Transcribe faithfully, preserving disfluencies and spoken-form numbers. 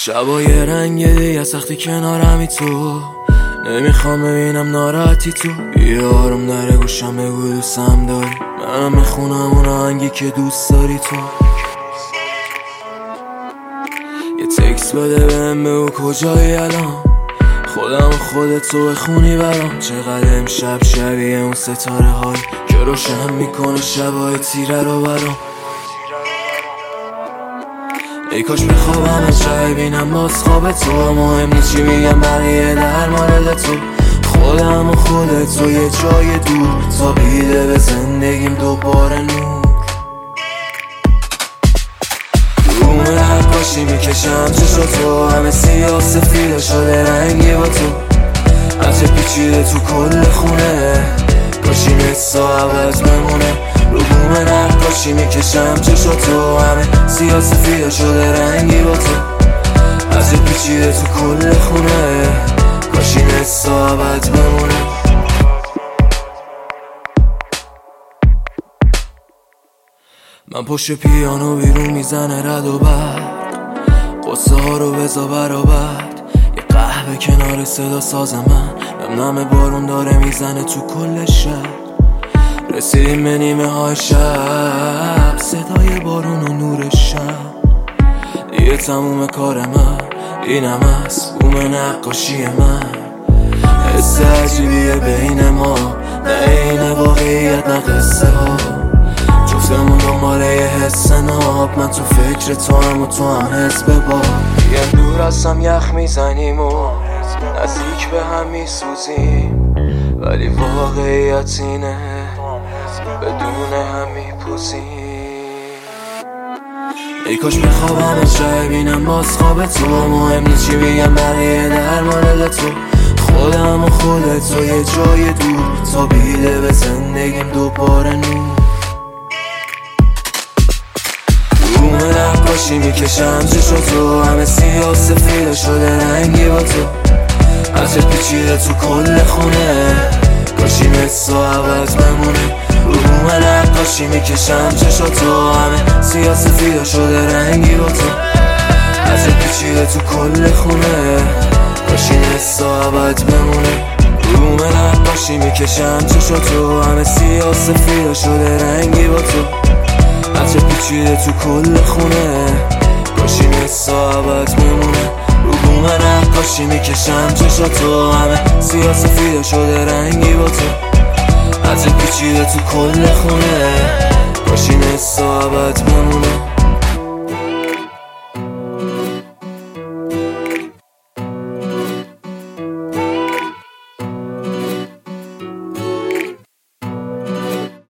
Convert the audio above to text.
شبای رنگ دیگه از وقتی کنارمی تو نمیخوام ببینم ناراحتی تو. بیا آروم در گوشم بگو دوستم داری، منم میخونم اون آهنگی که دوست داری تو. یه تکست بده بهم بگو کجایی الان، خودم و خودتو بخونی برام. چقدر امشب شبیه اون ستاره های که روشن میکنه شبای تیره رو برام. ای کاش بخوابم شب بینم باز خواب تو، مهم نیست چی میگم بقیه در مورد تو. خودم و خودتو یه جای دور تا بیده به زندگیم دوباره نور. روم نقاشی میکشم چشاتو، همه سیاه سفید شده رنگی با تو. هرچه پیچیده تو کل خونه کاشی نصا عوض بمونه. رو بوم نقاشی میکشم چشاتو، همه سیاه سفید شده رنگی با تو. هرچه پیچیده تو کل خونه کاشی نصا عوض بمونه. من پشت پیانو بیرون میزنه رد و برق، قصه ها رو بزا برابر. یه قهوه کنار صدا ساز من، نم نم بارون داره میزنه تو کل شهر. رسیدیم به نیمه های شب، صدای بارون و نور شب. دیگه تموم کار من اینم از بوم نقاشی من. حس عجیبیه بین ما، نه این واقعیت نه قصه ها. جفتمون دنباله یه حس ناب، من تو فکر تو هم و تو هم حس به با. یه دور از هم یخ میزنیم و نزدیک به هم میسوزیم، ولی واقعیت اینه بدون هم میپوزیم. ای کاش بخوابم شب بینم باز خواب تو، مهم نیست چی میگم بقیه در مورد تو. خودم و خودتو یه جای دور تا بیده به زندگیم دوباره نور. روم نقاشی میکشم چشاتو، همه سیاه سفید شده رنگی با تو. هرچه پیچیده تو کل خونه کاشی نصا عوض بمونه. رو بوم نقاشی میکشم چشاتو، همه سیاه سفید شده رنگی با تو. هرچه پیچیده تو کل خونه کاشی نصا عوض بمونه. روم نقاشی میکشم چشاتو، همه سیاه سفید شده رنگی با تو. هرچه پیچیده تو کل خونه کاشی نصا عوض بمونه. رو بوم نقاشی میکشم چشاتو، همه سیاه سفید شده رنگی با تو. هرچه پیچیده تو کل خونه کاشی نصا عوض بمونه.